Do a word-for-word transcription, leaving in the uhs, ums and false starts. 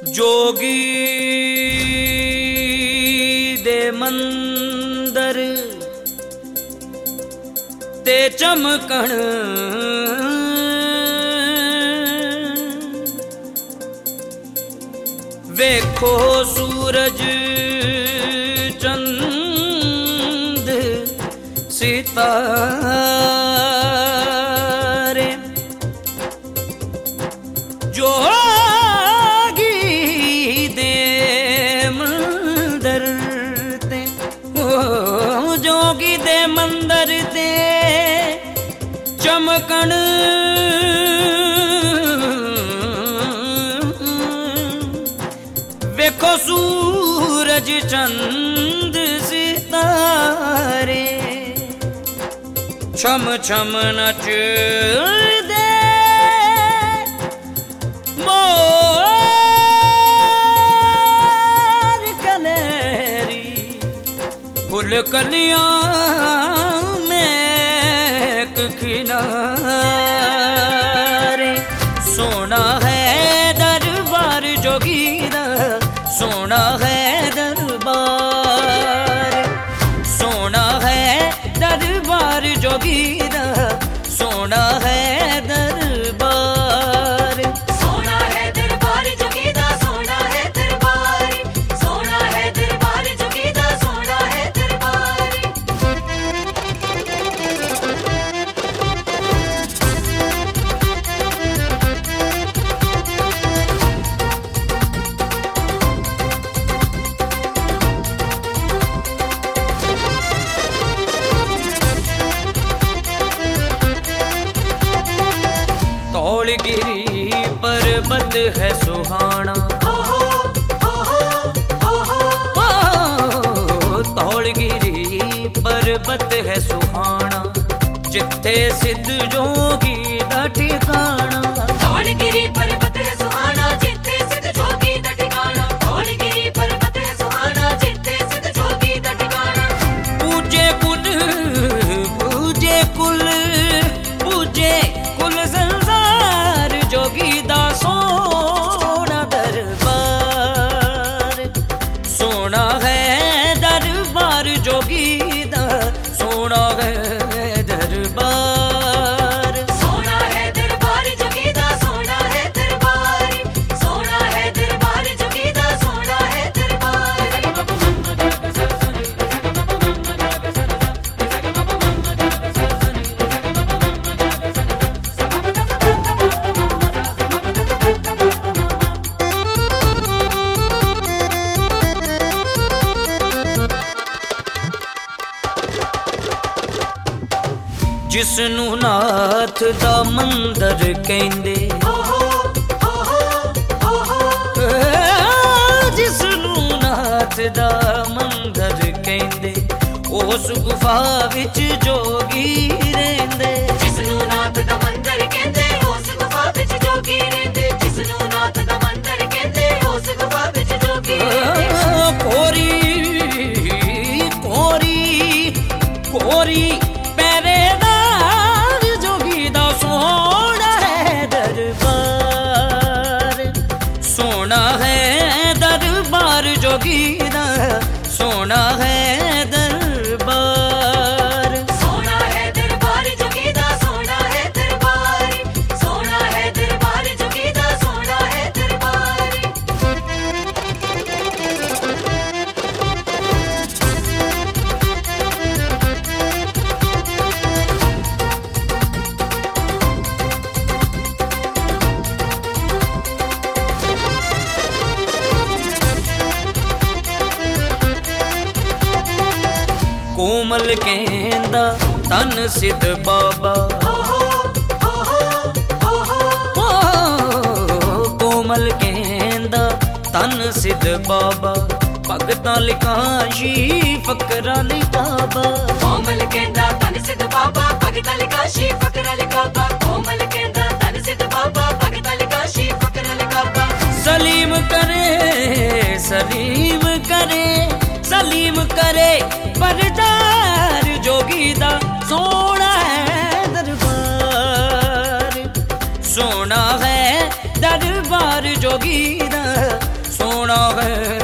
जोगी दे मंदर ते चमकण वेखो सूरज चंद सितारे जोगी दे मंदर ते ओ जोगी दे मंदर ते चमकण वेखो सूरज चंद सितारे छम छम नच दे मोर कनेरी फुल कलियां में एक किनारे सोना है दरबार जोगी दा सोना है दरबार सोना है दरबार जोगी दा सोना है दरबार सोना है दरबार जोगी दा सोना है दरबार सोना है दरबार जोगी दा सोना है दरबार धौलगिरी पर्वत है सुहाना धौलगिरी पर्वत है सुहाना जिथे सिद्ध जोगी दा ठिकाना धौलगिरी पर्वत है सुहाना जिथे सिद्ध जोगी दा ठिकाना धौलगिरी पर्वत है सुहाना जिथे सिद्ध जोगी दा ठिकाना पूजे कुल पूजे कुल पूजे कुल संसार जोगी दा सोना दरबार सोना है दरबार जोगी दा सोना है दरबार सोना है दरबार जोगी दा सोना है दरबार सोना है दरबार जोगी दा सोना है दरबार जिसनू नाथ दा मंदर कहंदे जिसनू नाथ दा मंदर कहंदे उस गुफा विच जोगी रहिंदे जिसनू नाथ दा मंदिर कहंदे उस गुफा विच जोगी रहिंदे जिसनू नाथ दा मंदिर कहंदे उस गुफा विच जोगी रहिंदे कोरी कोरी कोरी पहरेदार जोगी दा सोना है दरबार सोना है दरबार जोगी दा सोना है दरबार सोना है दरबार जोगी दा सोना है दरबार सोना है दरबार जोगी दा सोना है दरबार कोमल कहंदा तन सिद्ध बाबा कोमल कहंदा तन सिद्ध बाबा भगतां लिखाशी फकरा लिखाबा कोमल कहंदा तन सिद्ध बाबा भगतां लिखाशी फकरा लिखाबा कोमल कहंदा तन सिद्ध बाबा भगतां लिखाशी फकरा लिखाबा सलीम करे सलीम करे सलीम करे परदार जोगी दा सोना है दरबार सोना है दरबार जोगी दा ਓਏ